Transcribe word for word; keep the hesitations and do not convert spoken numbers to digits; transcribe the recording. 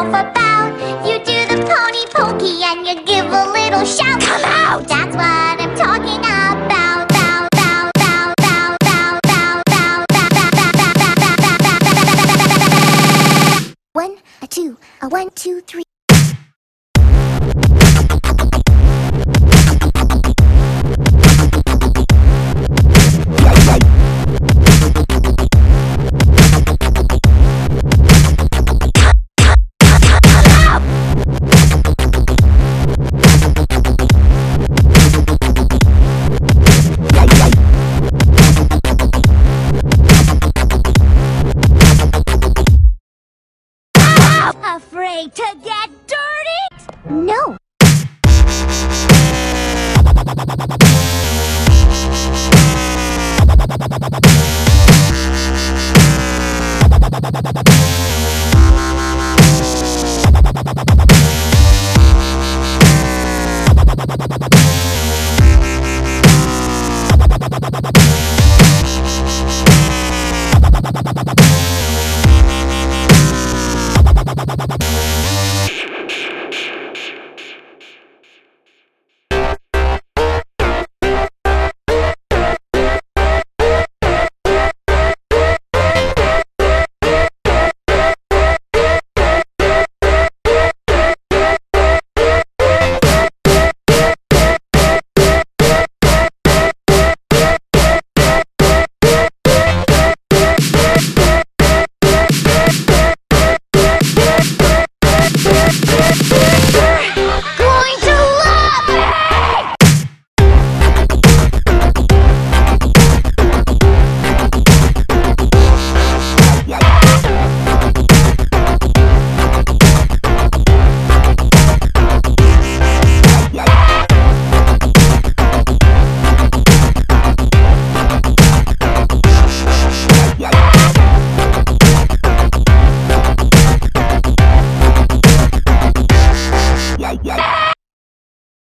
yourself about. You do the pony pokey and you give a little shout. Come out! That's what I'm talking about. Bow, bow, bow, bow, bow, bow, bow, bow, bow, bow, bow, bow, bow, bow, bow, bow. One, a two, a one, two, three.